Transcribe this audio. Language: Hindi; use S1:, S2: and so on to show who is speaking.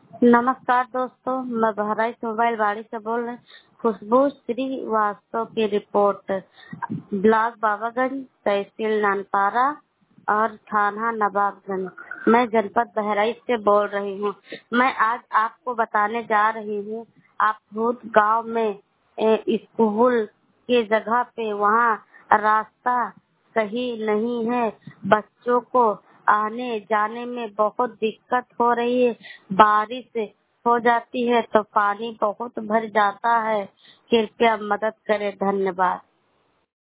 S1: नमस्कार दोस्तों, मैं बहराइच मोबाइल वाड़ी से बोल रही हूँ। खुशबू श्रीवास्तव की रिपोर्ट। ब्लॉक बाबागंज, तहसील नानपारा और थाना नवाबगंज। मैं जनपद बहराइच से बोल रही हूँ। मैं आज आपको बताने जा रही हूँ, आप भूत गांव में स्कूल के जगह पे वहाँ रास्ता सही नहीं है। बच्चों को आने जाने में बहुत दिक्कत हो रही है। बारिश हो जाती है तो पानी बहुत भर जाता है। कृपया मदद करें। धन्यवाद।